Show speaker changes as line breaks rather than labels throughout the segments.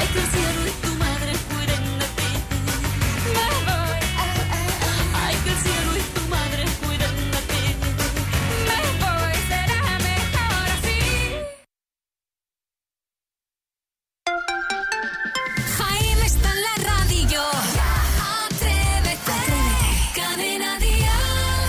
que el cielo y tu madre cuiden de ti. Me voy, ay, que el cielo y tu madre cuiden de ti. Me voy, será mejor así. Jaime está en la radio. Atrévete. Cadena Dial.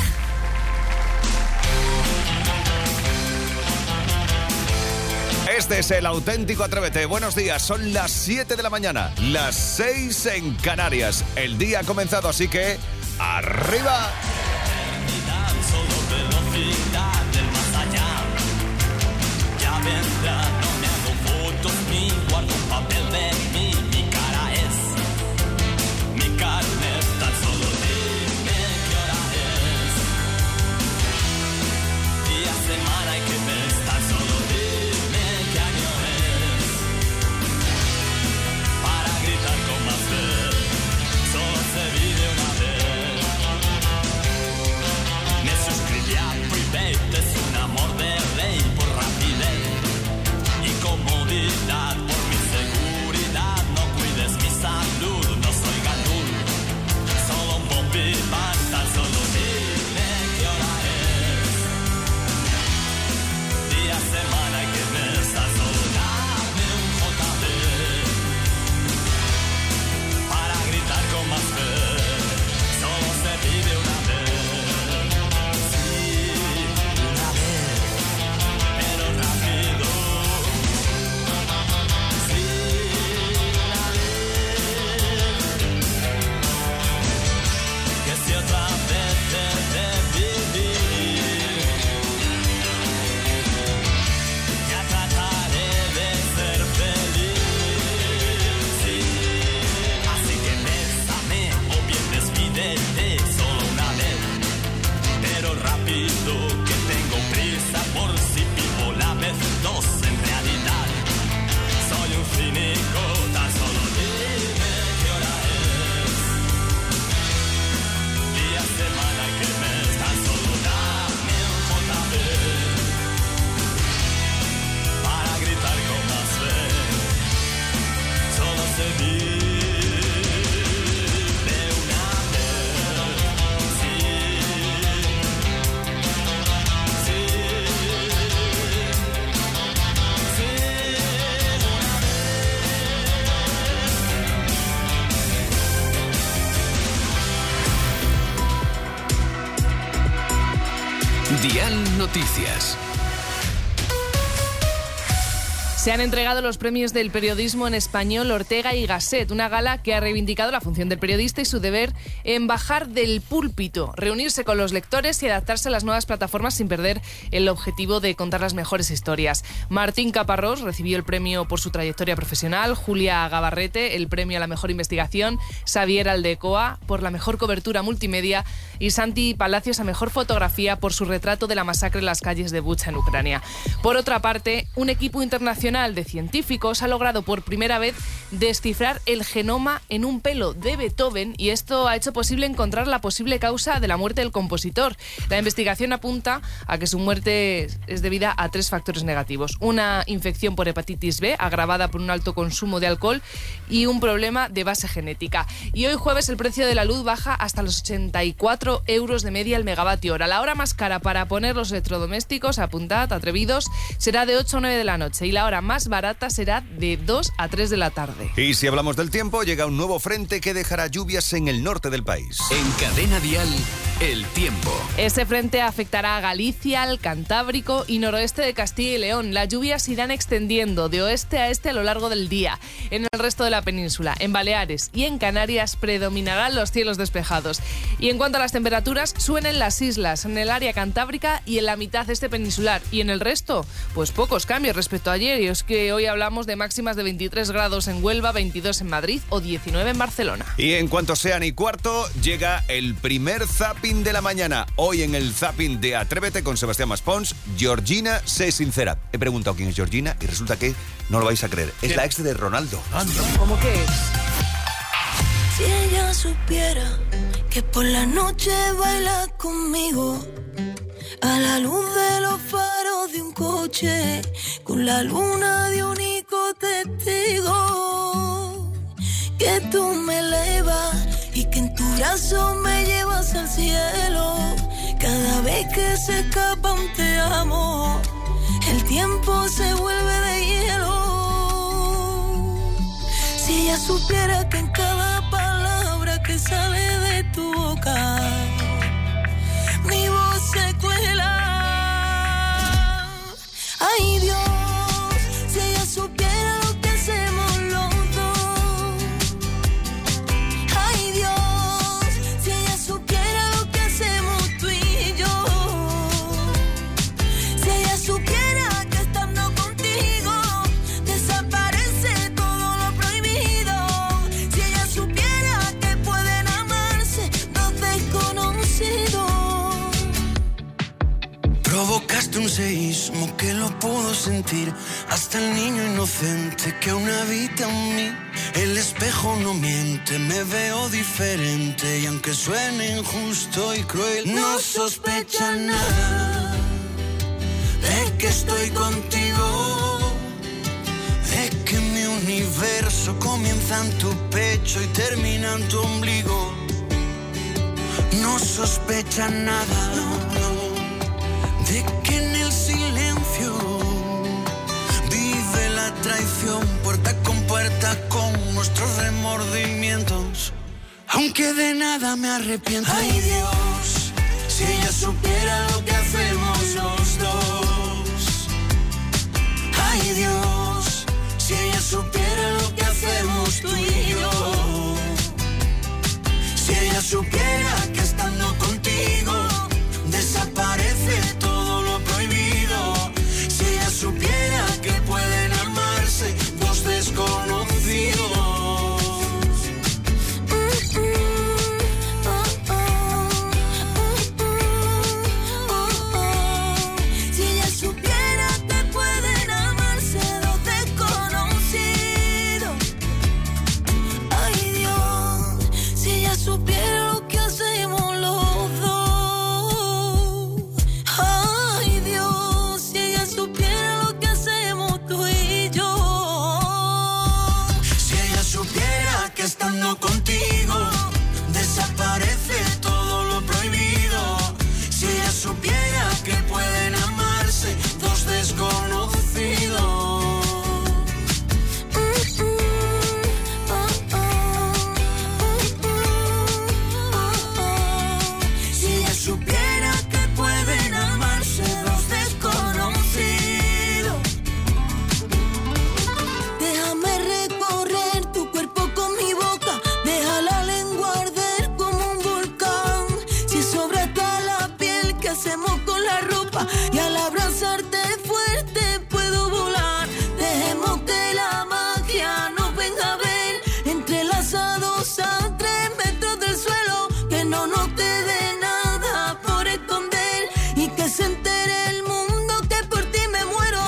Este es el auténtico Atrévete. Buenos días, son las 7 de la mañana, las 6 en Canarias. El día ha comenzado, así que ¡arriba!
Solo velocidad del más allá. Ya vendrá, no me hago fotos ni guardo un papel de mí. Mi cara es mi carnet. Tan solo dime qué hora es. Día, semana y qué mes. Tan solo dime qué año es. Para gritar con más fe. Solo se vive una vez. Me suscribí a Private, es un amor de ley por rapidez y comodidad. Por mi seguridad, no cuides mi salud, no soy Gadul, solo un Bobby Van. Tan solo dime qué hora es, día, semana y qué mes. Tan solo dame un JB para gritar con más fe. Solo se vive una vez. Pero rápido, sí, una vez. Que si otra vez he de vivir, ya trataré de ser feliz, sí. Así que bésame o bien despídete solo una vez, pero rápido, que tengo prisa por si vivo la vez dos. En realidad soy un cínico. Tan solo dime qué hora es, día, semana y qué mes. Tan solo dame un JB para gritar con más fe. Solo se vive una vez, sí. Sí,
Dial Noticias.
Se han entregado los premios del periodismo en español Ortega y Gasset, una gala que ha reivindicado la función del periodista y su deber en bajar del púlpito, reunirse con los lectores y adaptarse a las nuevas plataformas sin perder el objetivo de contar las mejores historias. Martín Caparrós recibió el premio por su trayectoria profesional, Julia Gabarrete el premio a la mejor investigación, Xavier Aldecoa por la mejor cobertura multimedia y Santi Palacios a mejor fotografía por su retrato de la masacre en las calles de Bucha en Ucrania. Por otra parte, un equipo internacional de científicos ha logrado por primera vez descifrar el genoma en un pelo de Beethoven y esto ha hecho posible encontrar la posible causa de la muerte del compositor. La investigación apunta a que su muerte es debida a 3 factores negativos: una infección por hepatitis B agravada por un alto consumo de alcohol y un problema de base genética. Y hoy jueves el precio de la luz baja hasta los 84 euros de media el megavatio hora. La hora más cara para poner los electrodomésticos, apuntad, atrevidos, será de 8 a 9 de la noche y la hora más barata será de 2 a 3 de la tarde.
Y si hablamos del tiempo, llega un nuevo frente que dejará lluvias en el norte del país.
En Cadena Dial, el tiempo.
Ese frente afectará a Galicia, al Cantábrico y noroeste de Castilla y León. Las lluvias se irán extendiendo de oeste a este a lo largo del día. En el resto de la península, en Baleares y en Canarias predominarán los cielos despejados. Y en cuanto a las temperaturas, suben en las islas, en el área cantábrica y en la mitad este peninsular. Y en el resto, pues pocos cambios respecto a ayer. Y es que hoy hablamos de máximas de 23 grados en Huelva, 22 en Madrid o 19 en Barcelona.
Y en cuanto sean y cuarto, llega el primer zapping de la mañana. Hoy en el zapping de Atrévete con Sebastián Maspons, Georgina se sincera. He preguntado quién es Georgina y resulta que no lo vais a creer. Es la ex de Ronaldo.
¿Cómo que es?
Si ella supiera que por la noche baila conmigo a la luz de los faros de un coche con la luna de único testigo.
que tú me elevas y que en tu brazo me llevas al cielo. Cada vez que se escapa un te amo, el tiempo se vuelve de hielo. Si ella supiera que en cada palabra que sale de tu boca, mi voz se cuela. Ay Dios, si ella supiera lo que hacemos los dos. Ay Dios, si ella supiera lo que hacemos tú y yo. Si ella supiera que estando contigo desaparece todo lo prohibido. Si ella supiera que pueden amarse dos desconocidos.
Provocaste un seísmo que lo puedo sentir, hasta el niño inocente que aún habita en mí. El espejo no miente, me veo diferente y aunque suene injusto y cruel, no sospecha nada de que estoy contigo, de que mi universo comienza en tu pecho y termina en tu ombligo. No sospecha nada, de que en el silencio vive la traición, puerta con nuestros remordimientos, aunque de nada me arrepiento. Ay Dios, si ella supiera lo que hacemos los dos. Ay Dios, si ella supiera lo que hacemos tú y yo. Si ella supiera que estando contigo desaparece todo lo prohibido. Si ella supiera que pueden amarse dos desconocidos.
Si ella supiera que pueden amarse dos desconocidos. Ay Dios, si ella supiera lo que hacemos los dos. Ay Dios, si ella supiera lo que hacemos tú y yo.
Si ella supiera que estando contigo desaparece todo lo prohibido. Si ella supiera que pueden amarse dos desconocidos.
Si ella supiera que pueden amarse dos desconocidos. Déjame recorrer tu cuerpo con mi boca, deja la lengua arder como un volcán. Si sobra hasta la piel, ¿qué hacemos con la ropa? Y al abrazarte fuerte puedo volar. Dejemos que la magia nos venga a ver, entrelazados a 3 metros del suelo. Que no nos quede nada por esconder y que se entere el mundo que por ti me muero.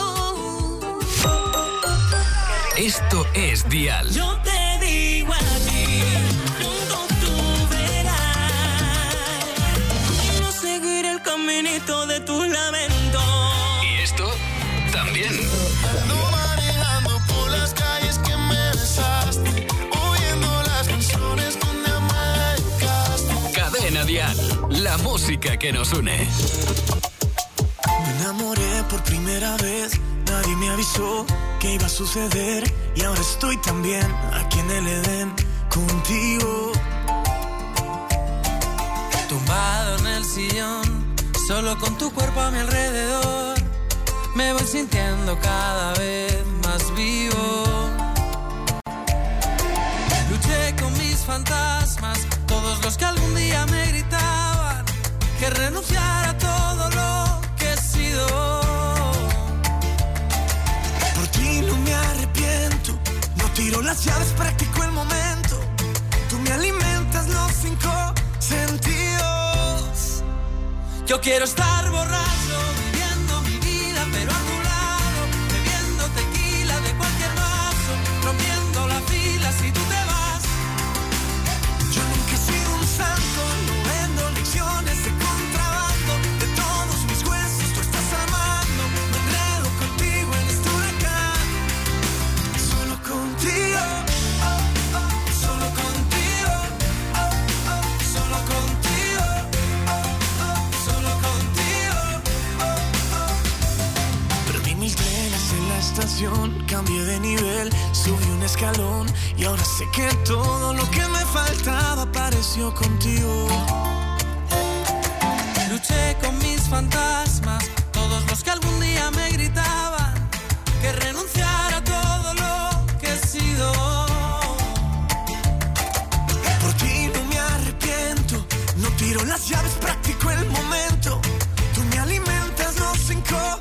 Esto es Dial.
Yo te digo a ti, junto tú verás, no seguir el caminito de tus lamentos.
Y esto también.
Ando manejando por las calles que me besaste, oyendo las canciones donde amanecaste.
Cadena Dial. La música que nos une.
Me enamoré por primera vez, nadie me avisó que iba a suceder y ahora estoy también aquí en el Edén contigo.
Tumbado en el sillón, solo con tu cuerpo a mi alrededor, me voy sintiendo cada vez más vivo. Luché con mis fantasmas, todos los que algún día me gritaban que renunciara a todo lo que he sido.
Por ti no me arrepiento, no tiro las llaves, practico el momento. Tú me alimentas los 5 sentidos.
Yo quiero estar borracho, viviendo mi vida, pero a tu lado, bebiendo tequila de cualquier vaso, rompiendo la fila si tú te vas.
Yo nunca he sido un santo, no vendo lecciones de contrabando. De todos mis huesos tú estás al mando. Me enredo contigo en este huracán, solo contigo.
escalón y ahora sé que todo lo que me faltaba apareció contigo.
Luché con mis fantasmas, todos los que algún día me gritaban que renunciara a todo lo que he sido.
Por ti no me arrepiento, no tiro las llaves, practico el momento. Tú me alimentas los 5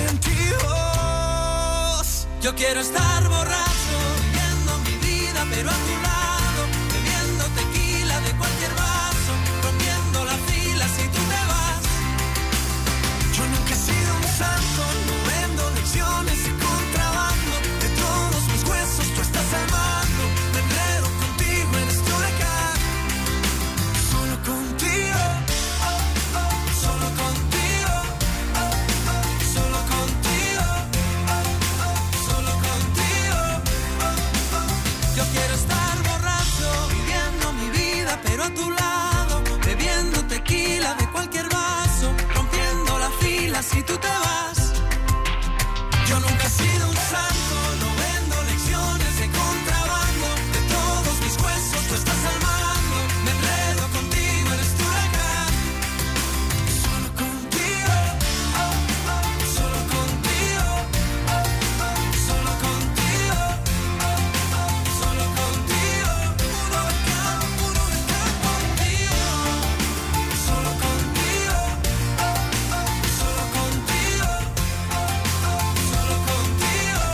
sentidos.
Yo quiero estar borracho, viviendo mi vida, pero a tu lado, bebiendo tequila de cualquier vaso, rompiendo la fila si tú te vas.
Yo nunca he sido un santo, no vendo lecciones de contrabando. De todos mis huesos tú estás al mando. Me enredo contigo, eres tu huracán. Solo contigo, solo contigo, solo contigo, solo contigo.
Yo quiero estar borracho, viviendo mi vida, pero a tu lado, bebiendo tequila de cualquier vaso, rompiendo la fila si tú te vas.
Yo nunca he sido un santo, no vendo lecciones de contrabando. De todos mis huesos tú estás al mando. Me enredo contigo, eres tu huracán. Solo contigo, solo contigo, solo contigo, solo contigo. Un huracán contigo. Solo contigo, solo contigo, solo contigo.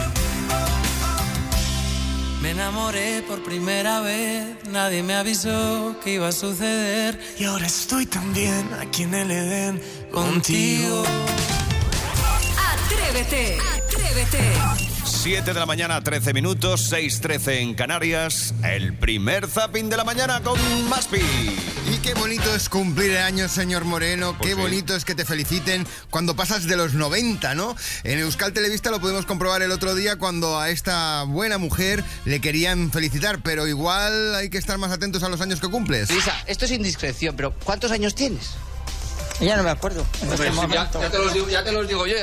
Me enamoré por primera vez, nadie me avisó que iba a suceder.
Y ahora estoy también aquí en el Edén contigo.
Atrévete, atrévete.
7 de la mañana, 13 minutos, 6:13 en Canarias. El primer zapping de la mañana con Maspi.
Y qué bonito es cumplir años, señor Moreno.
Pues
Qué
sí.
bonito es que te feliciten cuando pasas de los 90, ¿no? En Euskal Televista lo pudimos comprobar el otro día cuando a esta buena mujer le querían felicitar, pero igual hay que estar más atentos a los años que cumples.
Lisa, esto es indiscreción, pero ¿cuántos años tienes? Ya no me acuerdo. En este momento. Ya te los digo yo.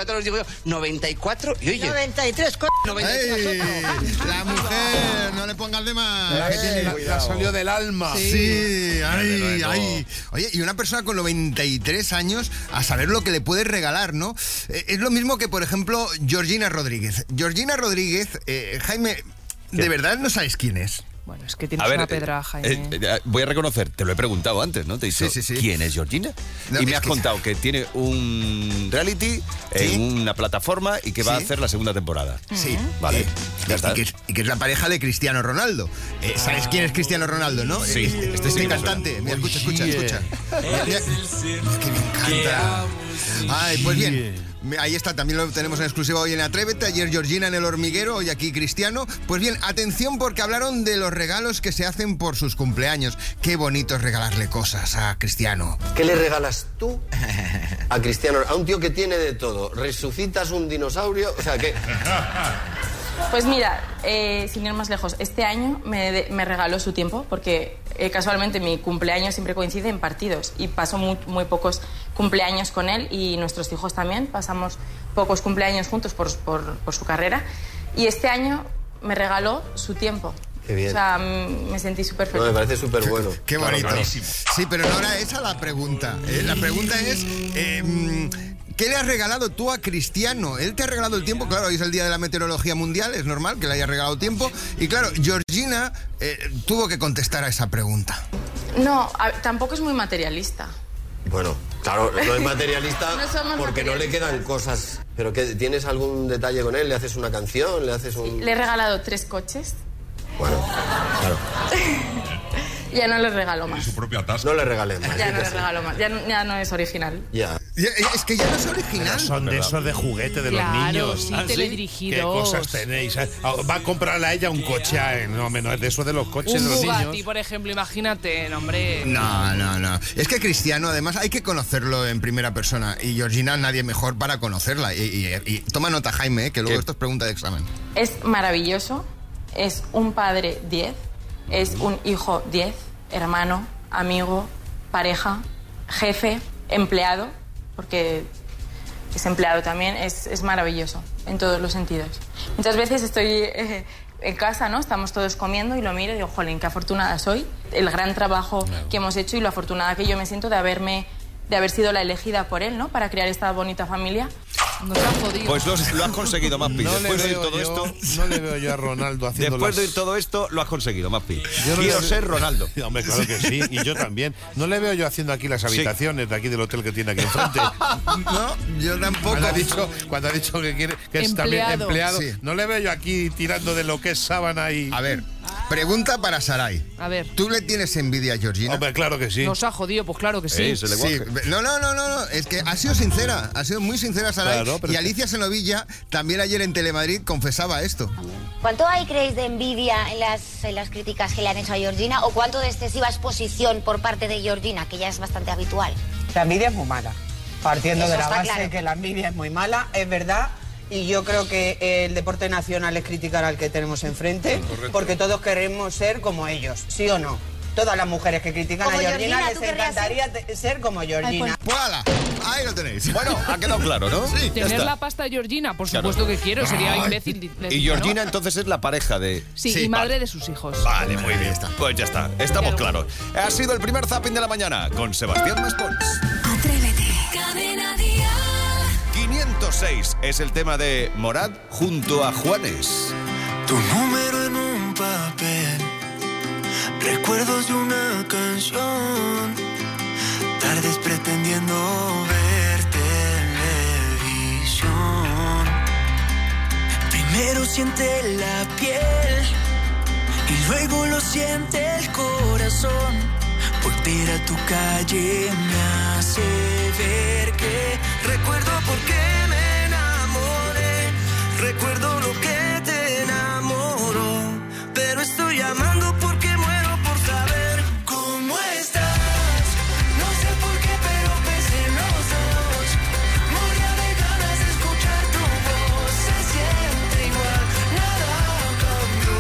94 y oye.
93,
¡Ey! La mujer, no le pongas de más. Que tiene-
La salió del alma.
Sí, ay,
Bueno.
ay. Oye, y una persona con 93 años, a saber lo que le puedes regalar, ¿no? Es lo mismo que, por ejemplo, Georgina Rodríguez. Georgina Rodríguez, Jaime, ¿de verdad no sabes quién es?
Bueno, es que tienes una pedra, Jaime.
Voy a reconocer, te lo he preguntado antes, ¿no? Te he dicho,
Sí, sí, sí.
¿quién es Georgina?
No,
y me
es
has
que-
contado que tiene un reality en una plataforma y que va a
Sí.
hacer la segunda temporada.
Sí.
Vale, ya está.
Y que es la pareja de Cristiano Ronaldo. ¿Sabes quién es Cristiano Ronaldo, no?
Sí, este sí que me
cantante.
suena.
Mira, escucha. Mira, mira que me encanta. Ay, pues bien. Ahí está, también lo tenemos en exclusiva hoy en Atrévete. Ayer Georgina en El Hormiguero, hoy aquí Cristiano. Pues bien, atención porque hablaron de los regalos que se hacen por sus cumpleaños. Qué bonito es regalarle cosas a Cristiano.
¿Qué le regalas tú a Cristiano? A un tío que tiene de todo. ¿Resucitas un dinosaurio? O sea, ¿qué?
Pues mira, sin ir más lejos, este año me regaló su tiempo porque casualmente mi cumpleaños siempre coincide en partidos y paso muy pocos cumpleaños con él y nuestros hijos también, pasamos pocos cumpleaños juntos por su carrera y este año me regaló su tiempo.
Qué bien.
O sea, me sentí súper feliz.
No, me parece súper bueno.
Qué bonito. Sí, pero no era esa la pregunta. La pregunta es... ¿qué le has regalado tú a Cristiano? Él te ha regalado el tiempo, claro, hoy es el Día de la Meteorología Mundial, es normal que le haya regalado tiempo. Y claro, Georgina tuvo que contestar a esa pregunta.
No, tampoco es muy materialista.
Bueno, claro, no es materialista
No somos
porque no le
materialistas.
quedan cosas. ¿Pero qué, tienes algún detalle con él? ¿Le haces una canción? ¿Le haces un...?
Le he regalado 3 coches,
Bueno, claro.
ya no le regalo más.
propia taza. No le regales más.
Ya
yo
no
qué
le
sé.
regalo más, ya no es original.
Ya.
Es que ya no es original.
Son de esos de juguete de
Claro,
los niños.
sí, teledirigidos.
¿Qué cosas tenéis? Va a comprarle a ella un coche. No, no es de esos de los coches
Un
de los
Bugatti,
niños.
por ejemplo, imagínate, no, hombre.
No. Es que Cristiano, además, hay que conocerlo en primera persona. Y Georgina, nadie mejor para conocerla. Y toma nota, Jaime, que luego esto es pregunta de examen.
Es maravilloso, es un padre 10, es un hijo 10, hermano, amigo, pareja, jefe, empleado, porque es empleado también, es maravilloso en todos los sentidos. Muchas veces estoy en casa, ¿no? Estamos todos comiendo y lo miro y digo, jolín, qué afortunada soy. El gran trabajo que hemos hecho y lo afortunada que yo me siento de haber sido la elegida por él, ¿no? Para crear esta bonita familia.
Nos han jodido.
Pues lo has conseguido, Maspi. Después de oír todo esto...
No le veo yo a Ronaldo haciendo
Después de oír todo esto, lo has conseguido, Maspi.
Yo no
Quiero ser Ronaldo.
Hombre, claro que sí, y yo también. No le veo yo haciendo aquí las habitaciones de aquí del hotel que tiene aquí enfrente.
No, yo tampoco.
Cuando ha dicho que quiere que es también empleado,
sí.
no le veo yo aquí tirando de lo que es sábana y...
A ver, pregunta para Sarai.
A ver.
¿Tú le tienes envidia a Georgina?
Hombre, claro que sí.
Nos ha jodido, pues claro que sí.
Sí.
No, es que ha sido sincera, ha sido muy sincera Sarai.
Claro, pero
y Alicia Senovilla también ayer en Telemadrid confesaba esto.
¿Cuánto hay, creéis, de envidia en las críticas que le han hecho a Georgina o cuánto de excesiva exposición por parte de Georgina, que ya es bastante habitual?
La envidia es muy mala. Partiendo
Eso
de la
está
base
claro.
que la envidia es muy mala, es verdad. Y yo creo que el deporte nacional es criticar al que tenemos enfrente, porque todos queremos ser como ellos, ¿sí o no? Todas las mujeres que critican a
Como
Georgina
Georgina,
les
¿tú querrías
encantaría ser como Georgina.
Pues ¡Voilà! Ahí lo tenéis.
Bueno, ha quedado claro, ¿no?
Sí.
Ya
Tener
está.
la pasta de Georgina, por
Claro.
supuesto que quiero, sería imbécil.
Y Georgina entonces es la pareja de...
Sí, y madre de sus hijos.
Vale, muy bien. Pues ya está, estamos claros. Ha sido el primer zapping de la mañana con Sebastián Maspons.
Atrévete.
Cadena Dial.
506 es el tema de Morad junto a Juanes.
Tu número en un papel, recuerdos de una canción, tardes pretendiendo ver televisión. Primero siente la piel y luego lo siente el corazón. Volver a tu calle me hace ver que recuerdo por qué me enamoré, recuerdo lo que te enamoró, pero estoy llamando porque muero por saber cómo estás. No sé por qué, pero pensé en los dos. Moría de ganas de escuchar tu voz. Se siente igual, nada cambió.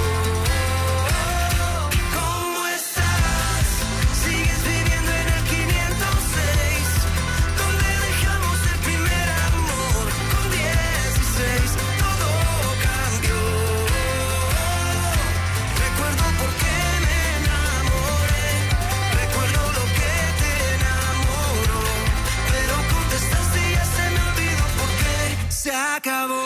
¿Cómo estás? Sigues viviendo en el 506, donde dejamos el primer amor. Con 16 todo cambió. Recuerdo por qué me enamoré, recuerdo lo que te enamoró, pero contestaste y ya se me olvidó por qué. Se acabó.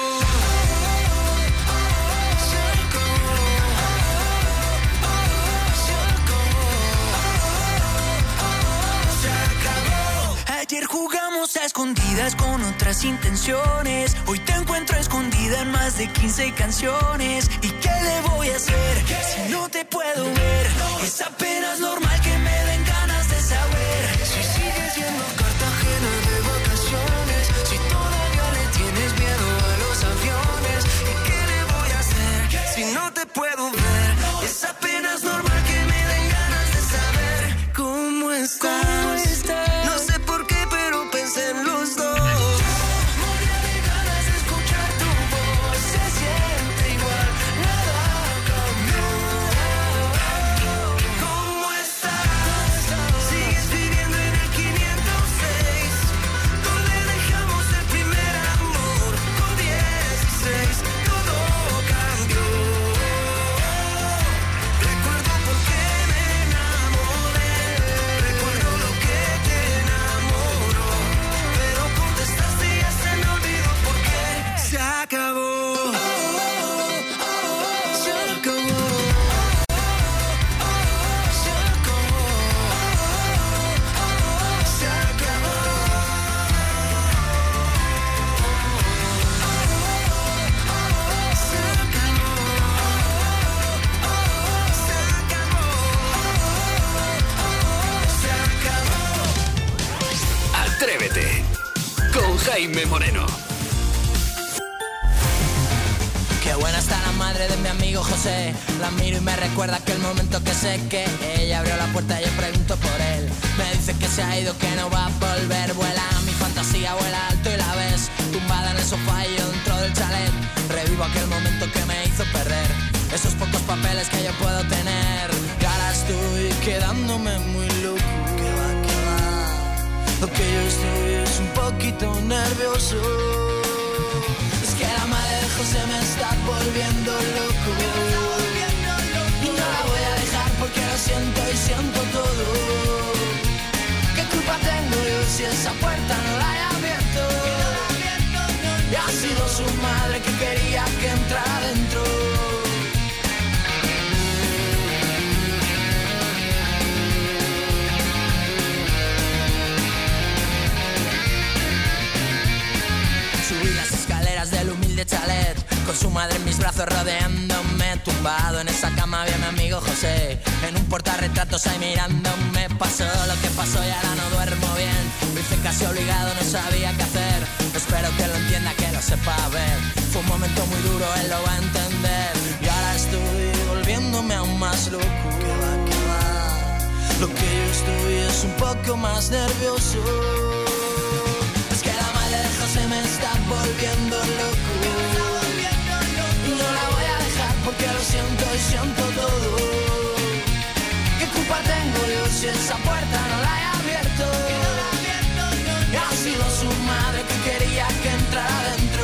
Ayer jugamos a escondidas con otras intenciones. Hoy te encuentro escondida en más de 15 canciones. ¿Y qué le voy a hacer si no te puedo ver? Es apenas normal que me den ganas de saber si sigues yendo a Cartagena de vacaciones, si todavía le tienes miedo a los aviones. ¿Y qué le voy a hacer si no te puedo ver? Es apenas normal que me den ganas de saber cómo estás. No sé por qué, pero pensé en los dos. Moría de ganas de escuchar tu voz. Se siente igual, nada cambió. ¿Cómo estás? Sigues viviendo en el 506, donde dejamos el primer amor. Con 16 todo cambió. Recuerdo por qué me enamoré, recuerdo lo que te enamoró, pero contestaste y ya se me olvidó por qué. Se acabó. Se acabó. Se acabó. Se acabó.
Atrévete con Jaime Moreno.
Qué buena está la madre de mi amigo José. La miro y me recuerda aquel momento que sé que ella abrió la puerta y yo pregunto por él. Me dice que se ha ido, que no va a volver. Vuela mi fantasía, vuela alto y la ves tumbada en el sofá y yo dentro del chalet. Revivo aquel momento que me hizo perder esos pocos papeles que yo puedo tener. Y ahora estoy quedándome muy loco. Que va. Lo que yo estoy es un poquito nervioso. Es que la madre de José me está volviendo loco. Y no la voy a dejar porque lo siento y siento todo. ¿Qué culpa tengo yo si esa puerta no la he abierto? Y ha sido su madre que quería que entrara dentro. Subí las escaleras del humilde chalet, con su madre en mis brazos rodeándome. Tumbado en esa cama había mi amigo José, en un portarretratos ahí mirándome. Pasó lo que pasó y ahora no duermo bien. Me hice casi obligado, no sabía qué hacer. Espero que lo entienda, que lo sepa ver. Fue un momento muy duro, él lo va a entender. Y ahora estoy volviéndome aún más loco. Lo que yo estoy es un poco más nervioso. Es que la madre de José me está volviendo loco. Y no la voy a dejar porque lo siento y siento todo. ¿Qué culpa tengo yo si esa puerta no la he abierto? Y ha sido su madre que quería que entrara dentro.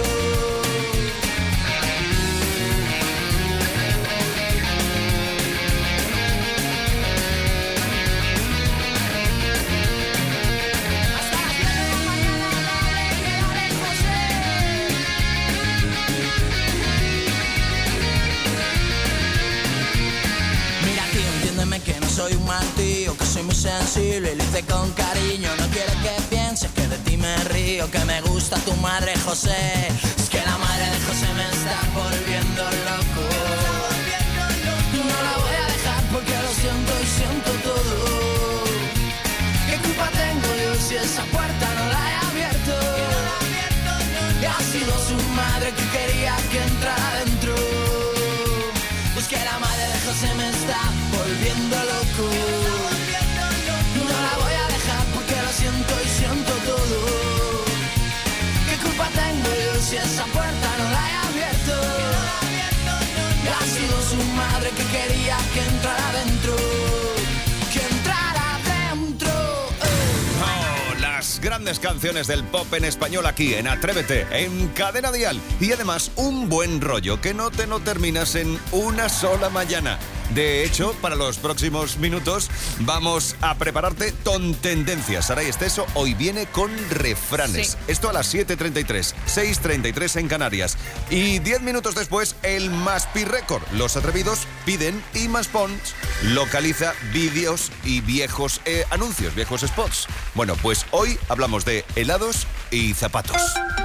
Que no soy un mal tío, que soy muy sensible y lo hice con cariño. No quiero que pienses que de ti me río, que me gusta tu madre José. Es que la madre de José me está volviendo loco. Y no la voy a dejar porque lo siento y siento todo. ¿Qué culpa tengo yo si esa puerta no la he abierto? Y ha sido su madre que quería que entrara dentro. Pues que la madre de José me está volviendo loco. No la voy a dejar porque lo siento y siento todo. ¿Qué culpa tengo yo si esa puerta no la he abierto? Y ha sido su madre que quería que entrara dentro. Que entrara dentro.
Oh, las grandes canciones del pop en español aquí en Atrévete, en Cadena Dial. Y además un buen rollo que no te lo terminas en una sola mañana. De hecho, para los próximos minutos vamos a prepararte Tontendencias. Saray Esteso hoy viene con refranes.
Sí.
Esto a las 7:33, 6:33 en Canarias. Y 10 minutos después, el Maspi Record. Los atrevidos piden y Maspons localiza vídeos y viejos anuncios, viejos spots. Bueno, pues hoy hablamos de helados y zapatos.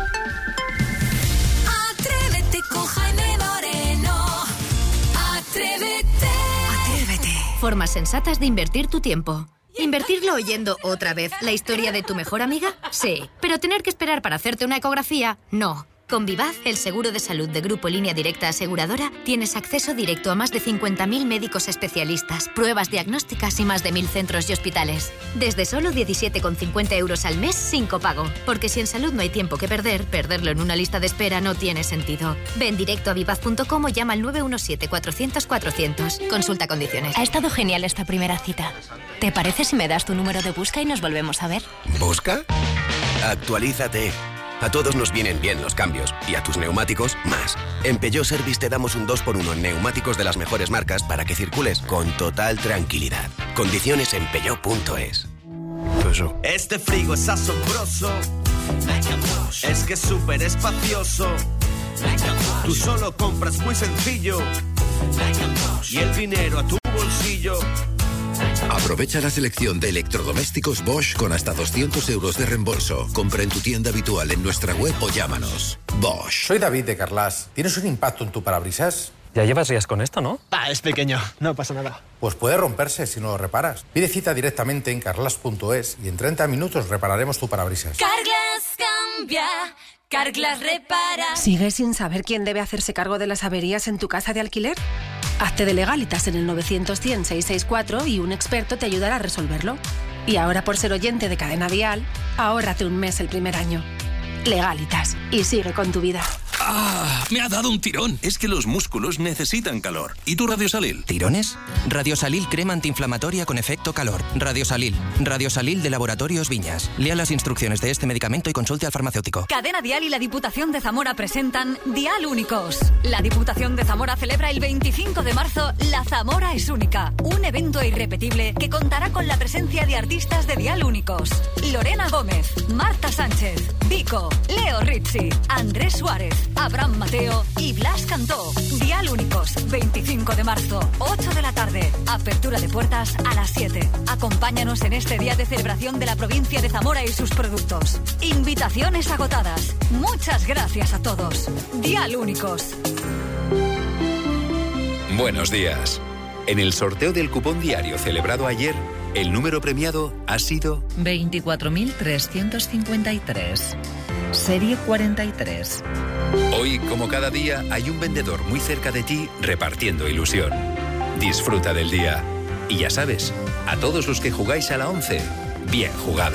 Atrévete con Jaime Moreno. Atrévete.
Formas sensatas de invertir tu tiempo. ¿Invertirlo oyendo otra vez la historia de tu mejor amiga? Sí. ¿Pero tener que esperar para hacerte una ecografía? No. Con Vivaz, el seguro de salud de Grupo Línea Directa Aseguradora, tienes acceso directo a más de 50.000 médicos especialistas, pruebas diagnósticas y más de 1.000 centros y hospitales. Desde solo 17,50 euros al mes sin copago. Porque si en salud no hay tiempo que perder, perderlo en una lista de espera no tiene sentido. Ven directo a vivaz.com o llama al 917-400-400. Consulta condiciones.
Ha estado genial esta primera cita. ¿Te parece si me das tu número de busca y nos volvemos a ver?
¿Busca? Actualízate. A todos nos vienen bien los cambios y a tus neumáticos más. En Peugeot Service te damos un 2x1 en neumáticos de las mejores marcas para que circules con total tranquilidad. Condiciones en peugeot.es.
Este frigo es asombroso. Es que es súper espacioso. Tú solo compras muy sencillo y el dinero a tu bolsillo.
Aprovecha la selección de electrodomésticos Bosch con hasta 200 euros de reembolso. Compra en tu tienda habitual en nuestra web o llámanos. Bosch.
Soy David de Carlas. ¿Tienes un impacto en tu parabrisas?
Ya llevas días con esto, ¿no?
Es pequeño, no pasa nada. Pues puede romperse si no lo reparas. Pide cita directamente en carlas.es y en 30 minutos repararemos tu parabrisas.
Carglass cambia, Carglass repara.
¿Sigues sin saber quién debe hacerse cargo de las averías en tu casa de alquiler? Hazte de Legalitas en el 900-100-664 y un experto te ayudará a resolverlo. Y ahora, por ser oyente de Cadena Dial, ahórrate un mes el primer año. Legalitas. Y sigue con tu vida.
¡Ah! Me ha dado un tirón. Es que los músculos necesitan calor. ¿Y tu Radiosalil?
¿Tirones? Radiosalil crema antiinflamatoria con efecto calor. Radiosalil. Radiosalil de Laboratorios Viñas. Lea las instrucciones de este medicamento y consulte al farmacéutico.
Cadena Dial y la Diputación de Zamora presentan Dial Únicos. La Diputación de Zamora celebra el 25 de marzo La Zamora es Única, un evento irrepetible que contará con la presencia de artistas de Dial Únicos. Lorena Gómez, Marta Sánchez, Vico, Leo Rizzi, Andrés Suárez, Abraham Mateo y Blas Cantó. Dial Únicos, 25 de marzo, 8 de la tarde. Apertura de puertas a las 7. Acompáñanos en este día de celebración de la provincia de Zamora y sus productos. Invitaciones agotadas. Muchas gracias a todos. Dial Únicos.
Buenos días. En el sorteo del cupón diario celebrado ayer, el número premiado ha sido
24.353. Serie 43.
Hoy, como cada día, hay un vendedor muy cerca de ti repartiendo ilusión. Disfruta del día. Y ya sabes, a todos los que jugáis a la 11, bien jugado.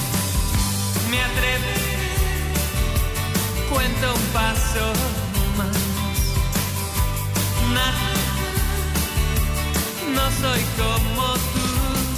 Cuento un paso más.
no soy como tú.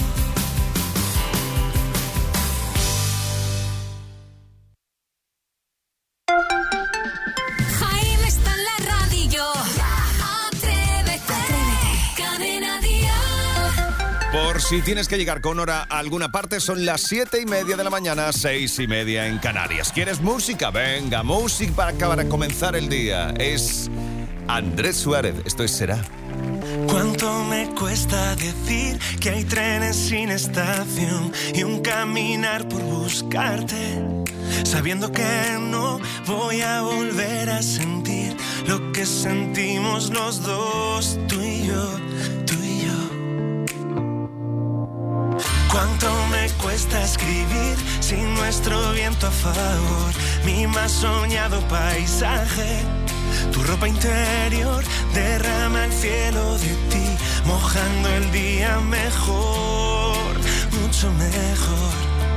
Jaime está en la radio. Atrévete. Cadena Dial.
Por si tienes que llegar con hora a alguna parte, son las 7:30 de la mañana, 6:30 en Canarias. ¿Quieres música? Venga, música para acabar a comenzar el día. Es Andrés Suárez, esto es Será.
¿Cuánto me cuesta decir que hay trenes sin estación y un caminar por buscarte? Sabiendo que no voy a volver a sentir lo que sentimos los dos, tú y yo, tú y yo. ¿Cuánto me cuesta escribir sin nuestro viento a favor? Mi más soñado paisaje. Tu ropa interior derrama el cielo de ti, mojando el día mejor, mucho mejor.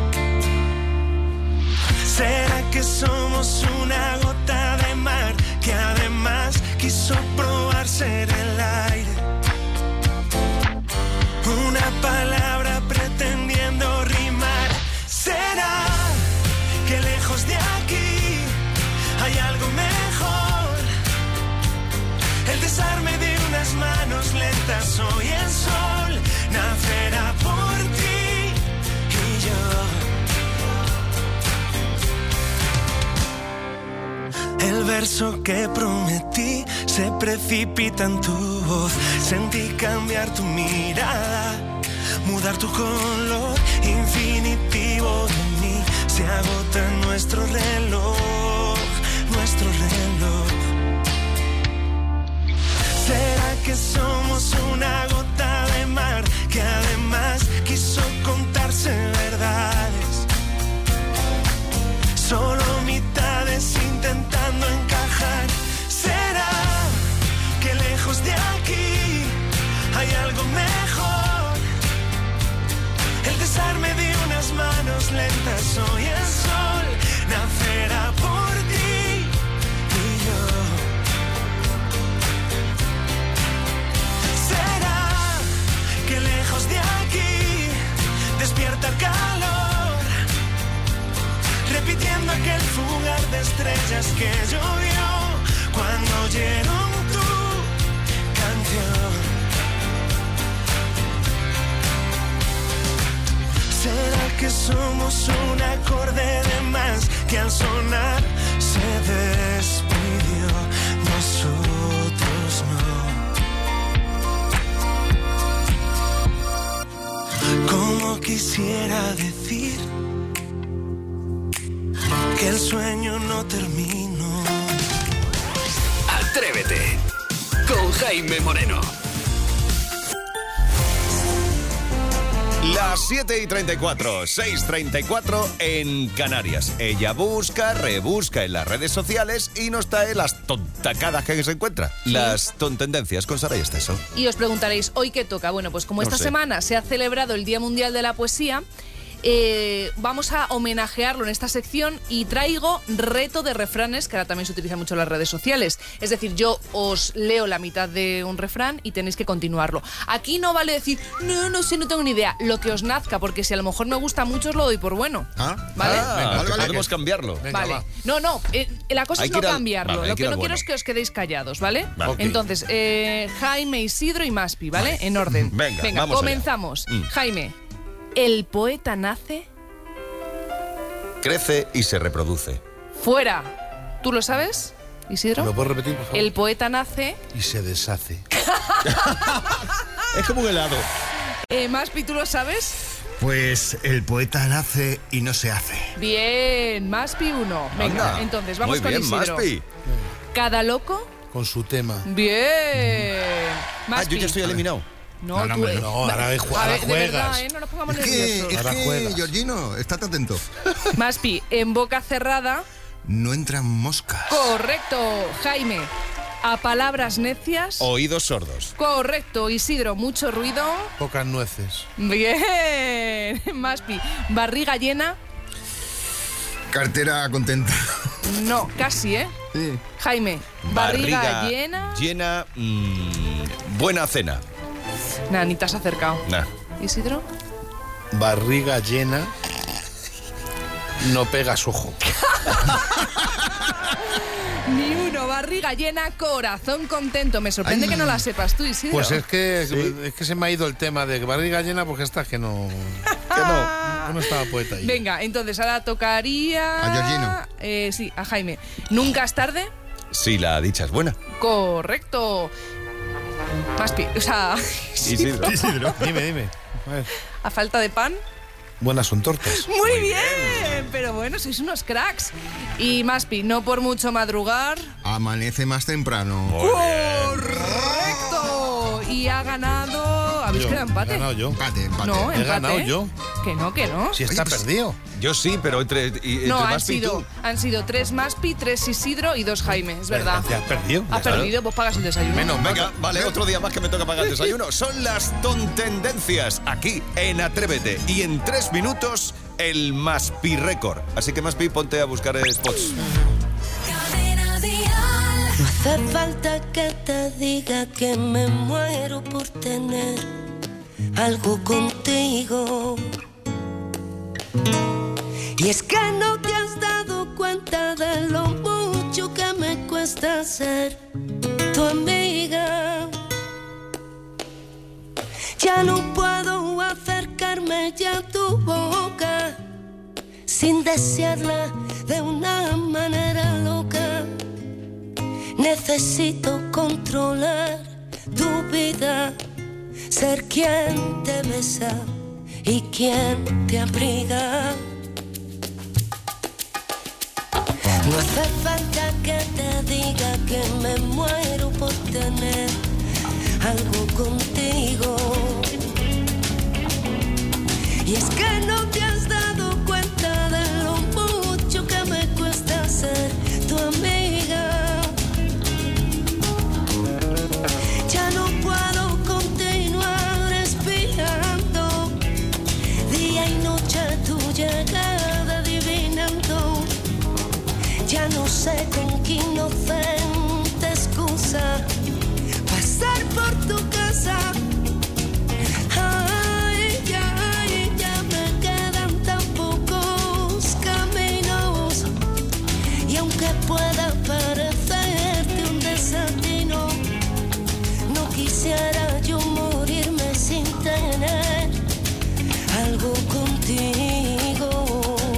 ¿Será que somos una gota de mar que además quiso probar ser el aire? Una palabra pretendiendo rimar. ¿Será que lejos de aquí hay algo mejor? El desarme de unas manos lentas, hoy el sol nacerá por ti y yo. El verso que prometí se precipita en tu voz. Sentí cambiar tu mirada, mudar tu color infinitivo de mí. Se agota nuestro reloj, nuestro reloj. ¿Será que somos una gota de mar que además quiso contarse verdades? Solo mitades intentando encajar. ¿Será que lejos de aquí hay algo mejor? El desarme de unas manos lentas, hoy el sol nacerá por ti y yo. Que lejos de aquí despierta el calor, repitiendo aquel fugar de estrellas que llovió cuando oyeron tu canción. ¿Será que somos un acorde de más que al sonar se despidió? Nosotros no. Como quisiera decir que el sueño no terminó.
Atrévete con Jaime Moreno.
Las 7:34, 6:34 en Canarias. Ella busca, rebusca en las redes sociales y nos trae las tontacadas que se encuentra.
Sí.
Las tontendencias con Sara y Esteso.
Y os preguntaréis, ¿hoy qué toca? Bueno, pues como
No
esta
sé.
semana se ha celebrado el Día Mundial de la Poesía, vamos a homenajearlo en esta sección y traigo reto de refranes, que ahora también se utiliza mucho en las redes sociales. Es decir, yo os leo la mitad de un refrán y tenéis que continuarlo. Aquí no vale decir, no sé, no tengo ni idea. Lo que os nazca, porque si a lo mejor me gusta mucho os lo doy por bueno. ¿Vale?
Venga, podemos cambiarlo.
Vale. No, la cosa
Hay
es
que
no
ir al-
cambiarlo.
vale, hay
Lo
que
que
ir
no
al
quiero
bueno.
es que os quedéis callados, ¿vale?
Vale. Ok.
Entonces, Jaime, Isidro y Maspi, ¿vale? En orden.
Venga, vamos allá.
comenzamos. Jaime, ¿el poeta nace?
Crece y se reproduce.
Fuera. ¿Tú lo sabes, Isidro?
¿Lo puedes repetir, por favor?
El poeta nace.
Y se deshace.
Es como un helado.
Maspi, ¿tú lo sabes?
Pues el poeta nace y no se hace.
Bien, Maspi 1. Venga,
Anda.
entonces vamos
Muy
con
bien,
Isidro.
Maspi.
Cada loco.
Con su tema.
Bien. Maspi.
Yo ya estoy eliminado.
No,
No,
tú.
hombre, no, ahora
A ver,
juegas.
de verdad, no nos pongamos
Es
nerviosos.
que Georgino, estate atento.
Maspi, en boca cerrada.
No entran moscas.
Correcto, Jaime. A palabras necias.
Oídos sordos.
Correcto, Isidro. Mucho ruido.
Pocas nueces.
Bien. Maspi. Barriga llena.
Cartera contenta.
No, casi, ¿eh?
Sí.
Jaime. Barriga llena.
Llena. Buena cena.
Nah, ni te has acercado.
Nah.
¿Isidro?
Barriga llena no pegas ojo.
Ni uno, barriga llena, corazón contento. Me sorprende que no la sepas tú, Isidro.
Pues es que se me ha ido el tema de barriga llena porque está que no estaba poeta ahí.
Venga, entonces ahora tocaría...
A Georgina.
Sí, a Jaime. ¿Nunca es tarde?
Sí, la dicha es buena.
Correcto. Maspi, o sea...
Isidro.
Dime.
A falta de pan...
Buenas son tortas.
Muy bien, pero bueno, sois unos cracks. Y Maspi, no por mucho madrugar...
Amanece más temprano.
¡Correcto! Y ha ganado... ¿Habéis quedado empate?
He ganado yo.
Empate.
No, empate.
He ganado yo.
Que no.
Si está perdido.
Yo sí, pero entre
No,
Maspi y tú.
han sido 3 Maspi, 3 Isidro y 2 Jaime, es verdad.
Has perdido.
Ha perdido, vos pagas el desayuno.
Venga, vale, otro día más que me toca pagar el desayuno. Son las tontendencias aquí en Atrévete. Y en 3 minutos, el Maspi Récord. Así que Maspi, ponte a buscar spots.
No hace falta que te diga que me muero por tener algo contigo. Y es que no te has dado cuenta de lo mucho que me cuesta ser tu amiga. Ya no puedo acercarme ya a tu boca sin desearla de una manera loca. Necesito controlar tu vida, ser quien te besa y quien te abriga. No hace falta que te diga que me muero por tener algo contigo. Y es que no te has dado cuenta de lo mucho que me cuesta ser tu amiga. Ya no puedo continuar espiando día y noche tu llegada adivinando. Ya no sé con qué inocente excusa pasar por tu casa. Ay, ya me quedan tan pocos caminos. Y aunque pueda parecerte un desatino, no quisiera yo morirme sin tener algo contigo.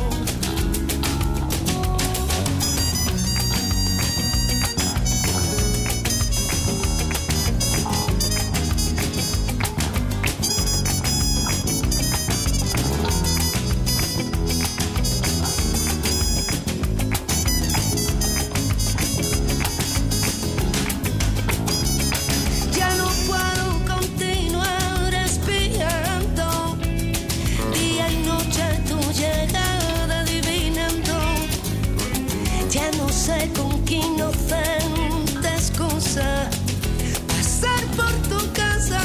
Con qué inocente excusa pasar por tu casa.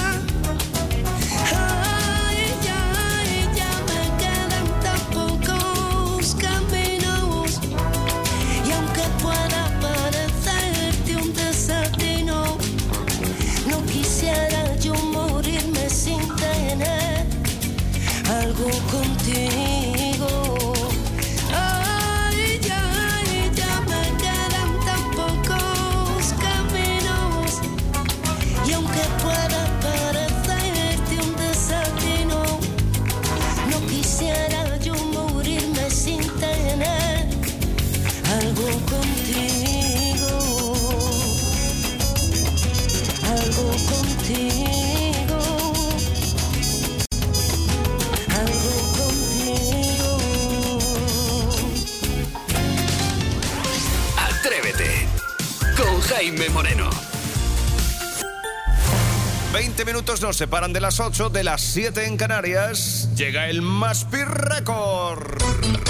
Ay, ya me quedan tan pocos caminos. Y aunque pueda parecerte un desatino, no quisiera yo morirme sin tener algo contigo. Algo contigo, algo contigo, algo contigo.
Atrévete con Jaime Moreno.
20 minutos nos separan de las 8, de las 7 en Canarias. Llega el Maspi Récord.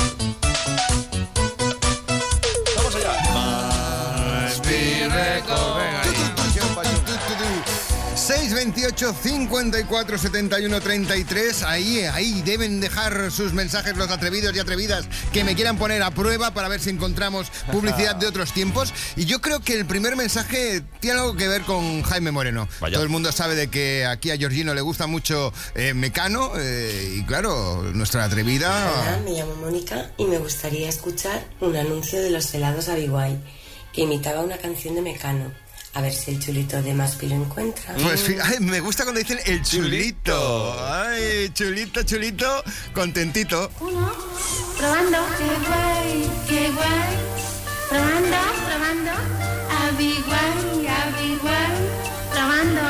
Vamos allá. Maspi Récord.
628 54 71 33. Ahí deben dejar sus mensajes los atrevidos y atrevidas que me quieran poner a prueba para ver si encontramos publicidad de otros tiempos. Y yo creo que el primer mensaje tiene algo que ver con Jaime Moreno.
Vaya.
Todo el mundo sabe de que aquí a Georgino le gusta mucho Mecano y claro, nuestra atrevida...
Hola, me llamo Mónica y me gustaría escuchar un anuncio de los helados Abiguay que imitaba una canción de Mecano. A ver si el chulito de Maspi lo encuentra.
Pues ay, me gusta cuando dicen el chulito. Ay, chulito, chulito, contentito.
Uno, probando, qué guay, qué guay. Probando, probando, Abiguay, Abiguay. Probando,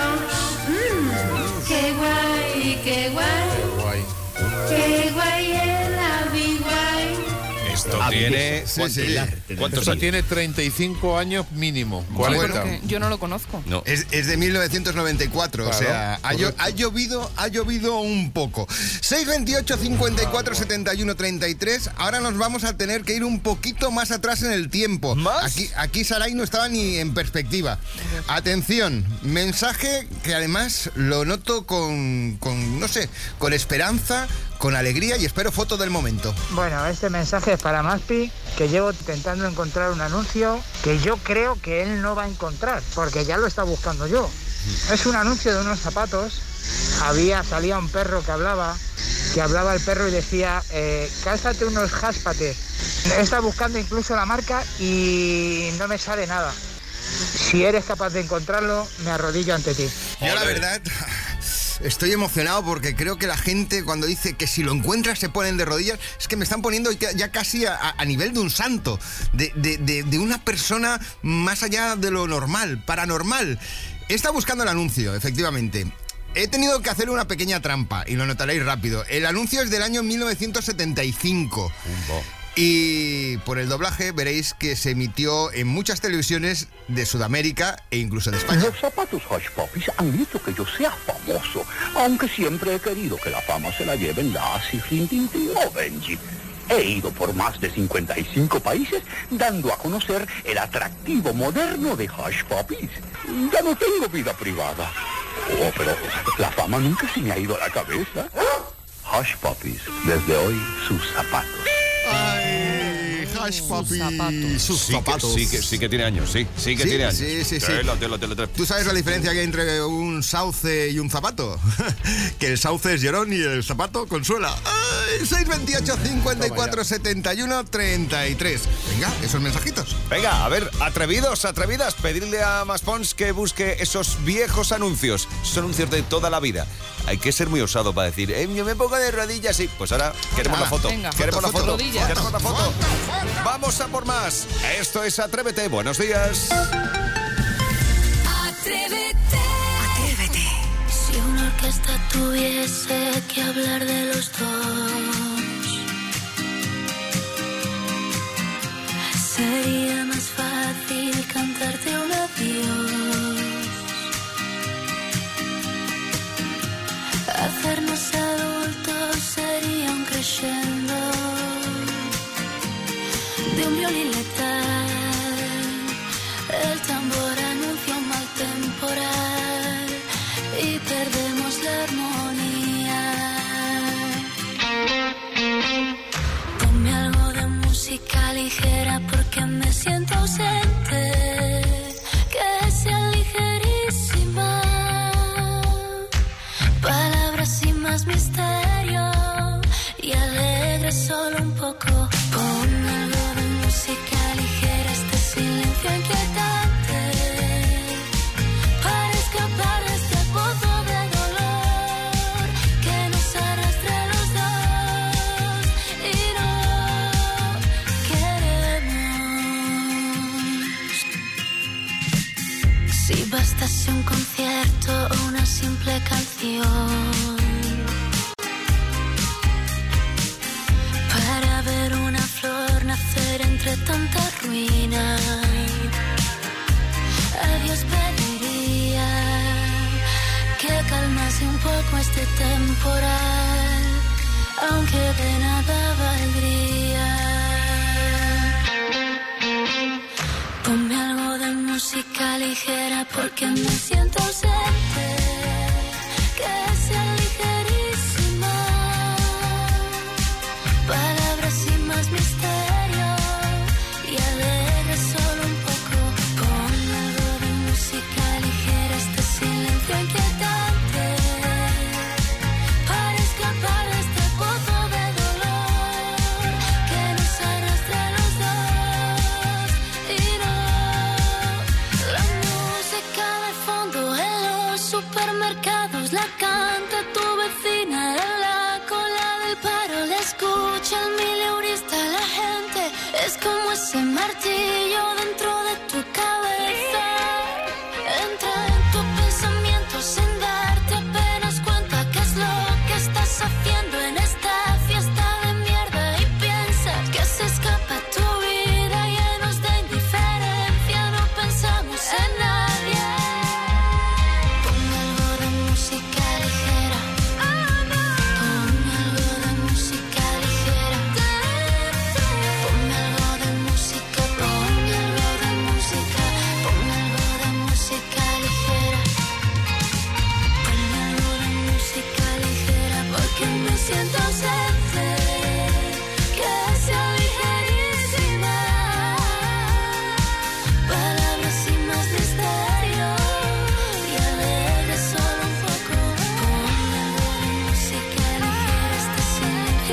qué guay, qué guay. Qué guay el Abiguay.
Esto tiene... ¿Cuántos
Esto
años?
tiene 35 años mínimo. 40.
Porque yo no lo conozco.
No.
Es de 1994,
Claro,
o sea, ha llovido un poco. 628 54 71 33. Ahora nos vamos a tener que ir un poquito más atrás en el tiempo.
¿Más?
Aquí Saray no estaba ni en perspectiva. Atención, mensaje que además lo noto con no sé, con esperanza, con alegría y espero foto del momento.
Bueno, este mensaje es para Maspi, que llevo intentando encontrar un anuncio que yo creo que él no va a encontrar, porque ya lo está buscando yo. Es un anuncio de unos zapatos. Salía un perro que hablaba el perro y decía, cálzate unos jáspates. Está buscando incluso la marca y no me sale nada. Si eres capaz de encontrarlo, me arrodillo ante ti.
Yo la verdad... Estoy emocionado porque creo que la gente cuando dice que si lo encuentras se ponen de rodillas, es que me están poniendo ya casi a nivel de un santo, de una persona más allá de lo normal, paranormal. He estado buscando el anuncio, efectivamente. He tenido que hacer una pequeña trampa y lo notaréis rápido. El anuncio es del año 1975. Y por el doblaje veréis que se emitió en muchas televisiones de Sudamérica e incluso de España.
Los zapatos Hush Puppies han hecho que yo sea famoso, aunque siempre he querido que la fama se la lleven Lassie, Rintintín o Benji. He ido por más de 55 países dando a conocer el atractivo moderno de Hush Puppies. Ya no tengo vida privada. Oh, pero la fama nunca se me ha ido a la cabeza. Hush Puppies, desde hoy sus zapatos.
Ay, Hush Puppies, sus zapatos.
Sí que tiene años, sí que tiene años.
Sí.
Telo.
¿Tú sabes la diferencia que hay entre un sauce y un zapato? Que el sauce es llorón y el zapato consuela. Ay, 628 54 71 33. Venga, esos mensajitos.
Venga, a ver, atrevidos, atrevidas, pedirle a Maspons que busque esos viejos anuncios. Son anuncios de toda la vida. Hay que ser muy osado para decir, yo me pongo de rodillas, sí. Pues ahora queremos la foto.
Venga,
queremos la foto.
rodillas.
Queremos la foto. Vamos a por más. Esto es Atrévete. Buenos días.
Atrévete. Atrévete. Si una orquesta tuviese que hablar de los dos, sería más fácil cantarte un adiós. Hacernos adultos sería un crescendo de un violín letal. El tambor anuncia un mal temporal y perdemos la armonía. Ponme algo de música ligera porque me siento ausente. Que sea ligerísima. Palabras sin más misterio y alegre solo un poco. Pon algo de música ligera, este silencio inquietante, para escapar de este pozo de dolor que nos arrastra a los dos y no queremos. Si bastase un concierto o una simple canción para ver una flor nacer entre tanta ruina, a Dios pediría que calmase un poco este temporal, aunque de nada valdría. Ponme algo de música ligera porque me siento ausente.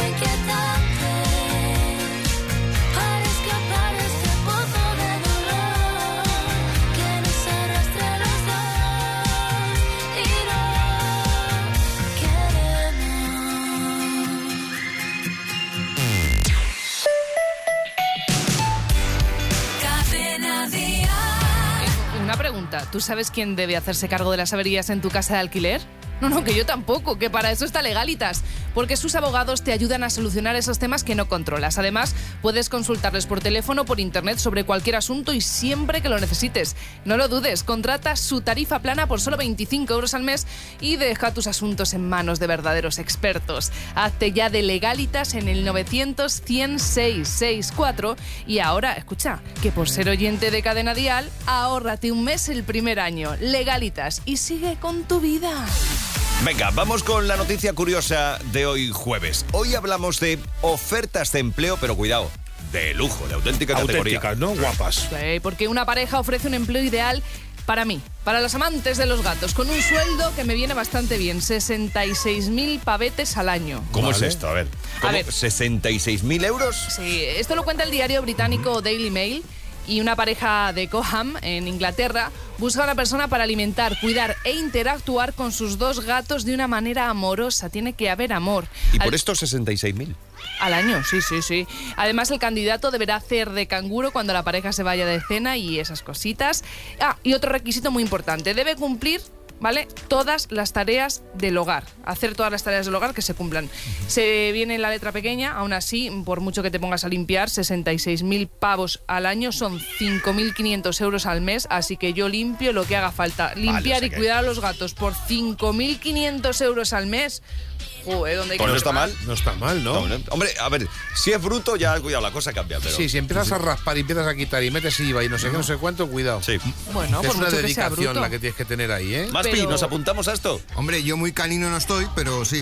inquietante para escapar de este pozo de dolor que nos arrastra a los dos y no queremos. Cadena Dial.
Una pregunta, ¿tú sabes quién debe hacerse cargo de las averías en tu casa de alquiler? No, que yo tampoco, que para eso está Legalitas, porque sus abogados te ayudan a solucionar esos temas que no controlas. Además, puedes consultarles por teléfono o por internet sobre cualquier asunto y siempre que lo necesites. No lo dudes, contrata su tarifa plana por solo 25 euros al mes y deja tus asuntos en manos de verdaderos expertos. Hazte ya de Legalitas en el 900-100-664 y ahora, escucha, que por ser oyente de Cadena Dial, ahórrate un mes el primer año. Legalitas y sigue con tu vida.
Venga, vamos con la noticia curiosa de hoy jueves. Hoy hablamos de ofertas de empleo, pero cuidado, de lujo, de auténtica categoría.
Auténticas, ¿no? Guapas.
Sí, porque una pareja ofrece un empleo ideal para mí, para los amantes de los gatos, con un sueldo que me viene bastante bien, 66.000 pavetes al año.
¿Cómo es esto? A ver, ¿66.000 euros?
Sí, esto lo cuenta el diario británico Daily Mail. Y una pareja de Coham, en Inglaterra, busca a una persona para alimentar, cuidar e interactuar con sus dos gatos de una manera amorosa. Tiene que haber amor.
¿Y por estos 66.000?
Al año, sí. Además, el candidato deberá hacer de canguro cuando la pareja se vaya de cena y esas cositas. Y otro requisito muy importante, debe cumplir, ¿vale?, todas las tareas del hogar. Hacer todas las tareas del hogar que se cumplan. Se viene en la letra pequeña, aún así, por mucho que te pongas a limpiar, 66.000 pavos al año son 5.500 euros al mes, así que yo limpio lo que haga falta. Limpiar y cuidar a los gatos por 5.500 euros al mes. ¿Dónde hay que
Pues no está mal.
No está mal, ¿no?
Hombre, a ver, si es bruto, ya cuidado, la cosa cambia. Pero...
Sí, si empiezas a raspar y empiezas a quitar y metes IVA y no sé qué, no sé cuánto, cuidado.
Sí.
Bueno,
es
por
una
mucho que sea
dedicación
bruto.
la que tienes que tener ahí, ¿eh?
Maspi, ¿nos apuntamos a esto?
Hombre, yo muy canino no estoy, pero sí.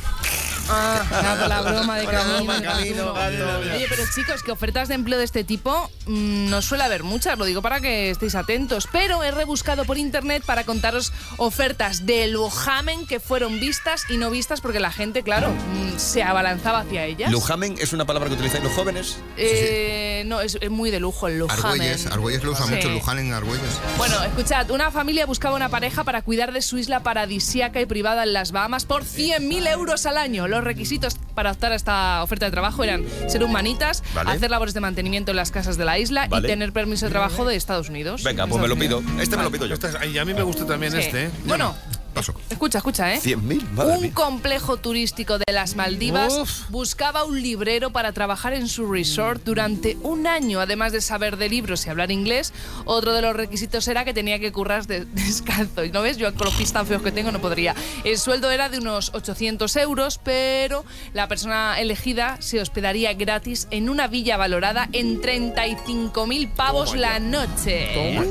Nada, la broma de camino.
Gato.
Oye, pero chicos, que ofertas de empleo de este tipo no suele haber muchas, lo digo para que estéis atentos, pero he rebuscado por internet para contaros ofertas de lujamen que fueron vistas y no vistas porque la gente, claro, se abalanzaba hacia ellas.
¿Lujamen es una palabra que utilizáis los jóvenes?
No, es muy de lujo el lujamen.
Argüelles lo usa mucho, Luján en Argüelles.
Bueno, escuchad, una familia buscaba una pareja para cuidar de su isla paradisíaca y privada en las Bahamas por 100.000 euros al año. Los requisitos para optar a esta oferta de trabajo eran ser humanitas, hacer labores de mantenimiento en las casas de la isla y tener permiso de trabajo de Estados Unidos.
Venga, pues me lo pido. Me lo pido yo.
Y a mí me gusta también este, ¿eh?
Bueno, escucha, ¿eh?
100.000, madre
Un
mía.
complejo turístico de las Maldivas buscaba un librero para trabajar en su resort durante un año. Además de saber de libros y hablar inglés, otro de los requisitos era que tenía que currar descalzo. ¿No ves? Yo con los pies tan feos que tengo no podría. El sueldo era de unos 800 euros, pero la persona elegida se hospedaría gratis en una villa valorada en 35.000 pavos la noche.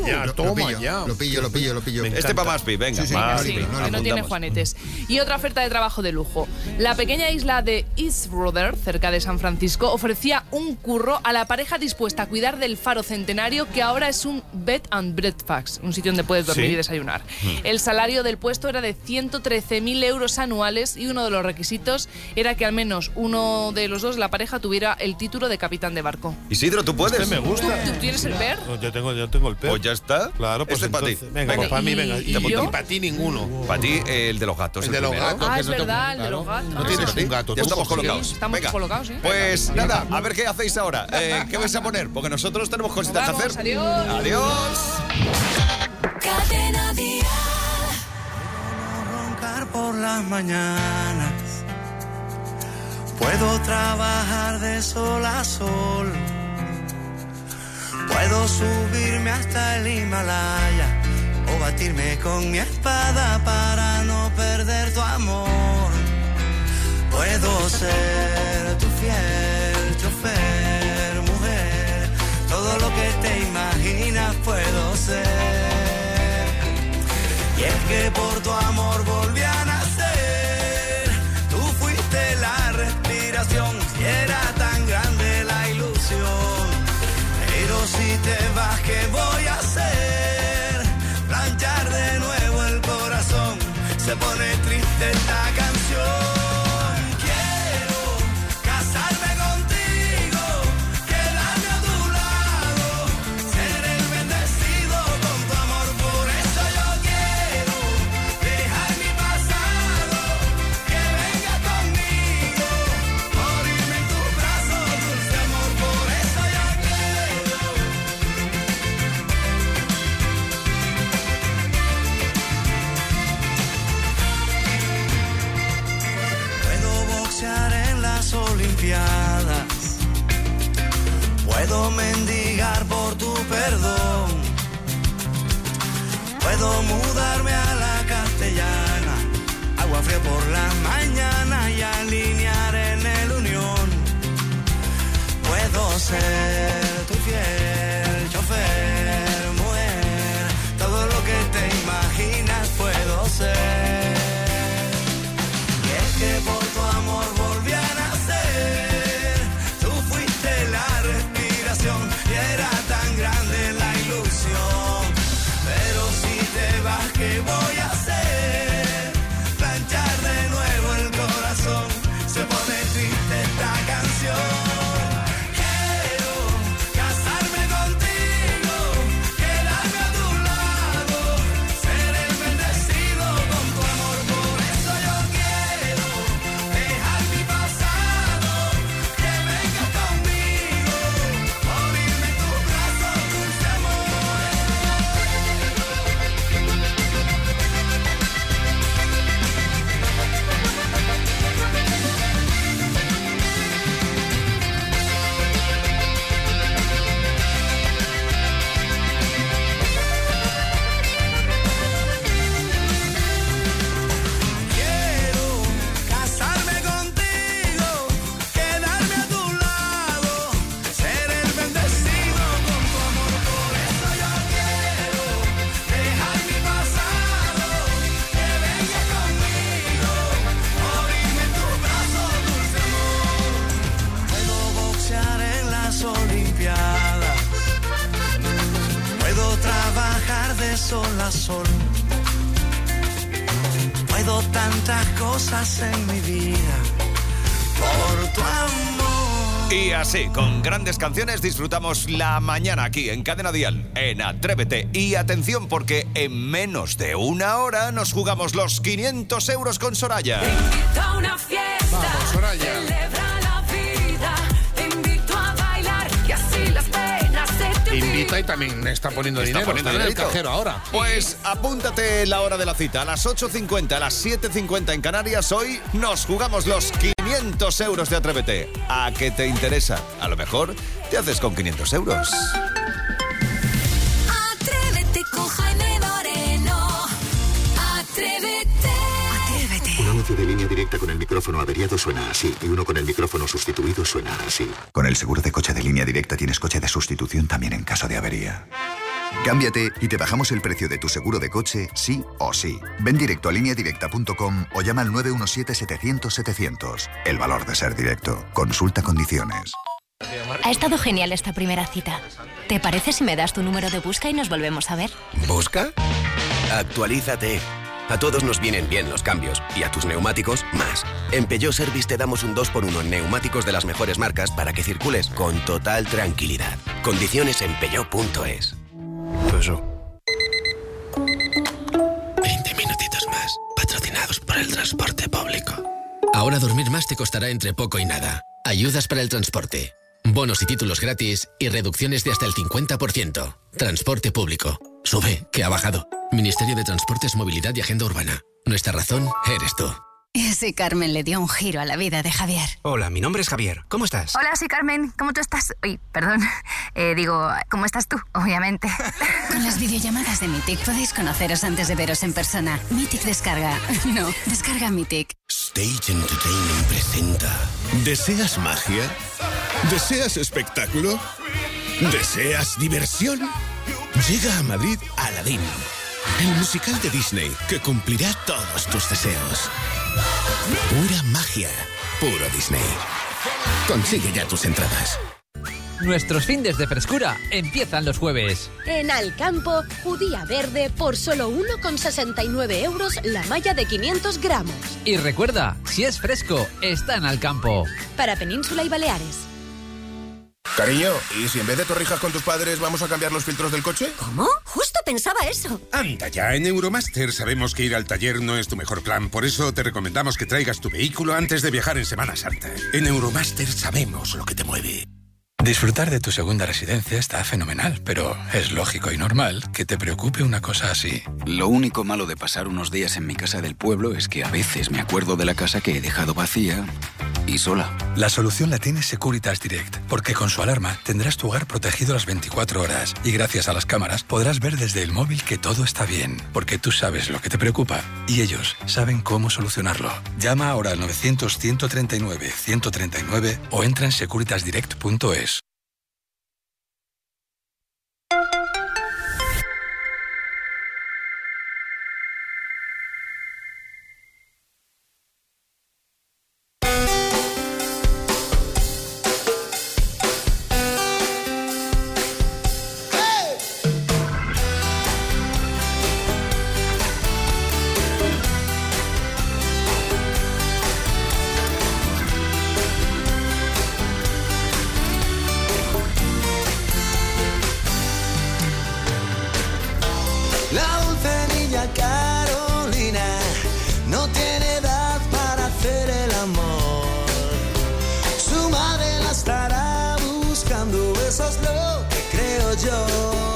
Lo pillo.
Este para Maspi, venga. Maspi.
Que no tiene juanetes. Y otra oferta de trabajo de lujo. La pequeña isla de East Rudder, cerca de San Francisco, ofrecía un curro a la pareja dispuesta a cuidar del faro centenario, que ahora es un bed and breakfast, un sitio donde puedes dormir y desayunar. El salario del puesto era de 113.000 euros anuales y uno de los requisitos era que al menos uno de los dos, la pareja, tuviera el título de capitán de barco.
Isidro, ¿tú puedes?
Este me gusta.
¿Tú tienes el PER?
No, yo tengo el PER.
Pues ya está.
Claro, pues
este para ti.
Venga, pues para mí, venga.
¿Y yo?
Y para ti ninguno.
Para ti, el de los gatos.
El de los
primero.
gatos.
Es verdad, el de los gatos.
No tienes un gato.
Ya estamos colocados.
Sí, estamos
Venga.
colocados, ¿sí?
Pues nada, a ver qué hacéis ahora. ¿Qué vais a poner? Porque nosotros tenemos cositas que
Vamos,
hacer.
adiós.
Adiós.
Cadena Dial.
Roncar por las mañanas. Puedo trabajar de sol a sol. Puedo subirme hasta el Himalaya o batirme con mi espada para no perder tu amor. Puedo ser tu fiel chofer, mujer. Todo lo que te imaginas puedo ser. Y es que por tu amor volví a nacer. Tú fuiste la respiración y era tan grande la ilusión. Pero si te vas, ¿qué voy a hacer? Planchar de nuevo el corazón. Se pone triste esta canción. Quiero limpiadas. Puedo mendigar por tu perdón. Puedo mudarme a la castellana, agua fría por la mañana y alinear en el Unión. Puedo ser tu fiel chofer, mujer, todo lo que te imaginas puedo ser. Y es que por tu amor volví a nacer, tú fuiste la respiración y era tan grande la ilusión. Pero si te vas, ¿qué voy a hacer? Planchar de nuevo el corazón, se pone triste esta canción. Sol a sol. Puedo tantas cosas en mi vida por tu amor.
Y así, con grandes canciones, disfrutamos la mañana aquí en Cadena Dial, en Atrévete. Y atención, porque en menos de una hora nos jugamos los 500 euros con Soraya.
Te invito a una fiesta.
Vamos, Soraya.
Celebra la vida. Te invito a bailar y así las penas se te
Invita y también está poniendo dinero. Está en el cajero ahora.
Pues apúntate la hora de la cita. A las 8:50, a las 7:50 en Canarias. Hoy nos jugamos los 500 euros de Atrévete. ¿A qué te interesa? A lo mejor te haces con 500 euros.
Atrévete con Jaime Moreno. Atrévete. Atrévete.
Un anuncio de Línea Directa con el micrófono averiado suena así, y uno con el micrófono sustituido suena así. Con el seguro de coche de Línea Directa tienes coche de sustitución también en caso de avería. Cámbiate y te bajamos el precio de tu seguro de coche, sí o sí. Ven directo a lineadirecta.com o llama al 917-700-700. El valor de ser directo. Consulta condiciones.
Ha estado genial esta primera cita. ¿Te parece si me das tu número de busca y nos volvemos a ver?
¿Busca? Actualízate. A todos nos vienen bien los cambios y a tus neumáticos más. En Peugeot Service te damos un 2x1 en neumáticos de las mejores marcas para que circules con total tranquilidad. Condiciones en peugeot.es.
Peugeot. 20 minutitos más, patrocinados por el transporte público.
Ahora dormir más te costará entre poco y nada. Ayudas para el transporte, bonos y títulos gratis y reducciones de hasta el 50%. Transporte público. Sube, que ha bajado. Ministerio de Transportes, Movilidad y Agenda Urbana. Nuestra razón eres tú.
Y así Carmen le dio un giro a la vida de Javier.
Hola, mi nombre es Javier. ¿Cómo estás?
Hola, soy Carmen. ¿Cómo tú estás? Uy, perdón. ¿Cómo estás tú? Obviamente. Con las videollamadas de Mythic podéis conoceros antes de veros en persona. Mythic descarga. No, descarga Mythic.
Stage Entertainment presenta. ¿Deseas magia? ¿Deseas espectáculo? ¿Deseas diversión? Llega a Madrid Aladdin, el musical de Disney que cumplirá todos tus deseos. Pura magia, puro Disney. Consigue ya tus entradas.
Nuestros findes de frescura empiezan los jueves.
En Alcampo, judía verde por solo 1,69 euros la malla de 500 gramos.
Y recuerda, si es fresco, está en Alcampo.
Para Península y Baleares.
Cariño, ¿y si en vez de torrijas con tus padres vamos a cambiar los filtros del coche?
¿Cómo? Justo pensaba eso.
Anda ya, en Euromaster sabemos que ir al taller no es tu mejor plan. Por eso te recomendamos que traigas tu vehículo antes de viajar en Semana Santa. En Euromaster sabemos lo que te mueve.
Disfrutar de tu segunda residencia está fenomenal, pero es lógico y normal que te preocupe una cosa así.
Lo único malo de pasar unos días en mi casa del pueblo es que a veces me acuerdo de la casa que he dejado vacía
y sola.
La solución la tiene Securitas Direct, porque con su alarma tendrás tu hogar protegido las 24 horas y gracias a las cámaras podrás ver desde el móvil que todo está bien, porque tú sabes lo que te preocupa y ellos saben cómo solucionarlo. Llama ahora al 900-139-139 o entra en securitasdirect.es.
La dulce niña Carolina no tiene edad para hacer el amor. Su madre la estará buscando, eso es lo que creo yo.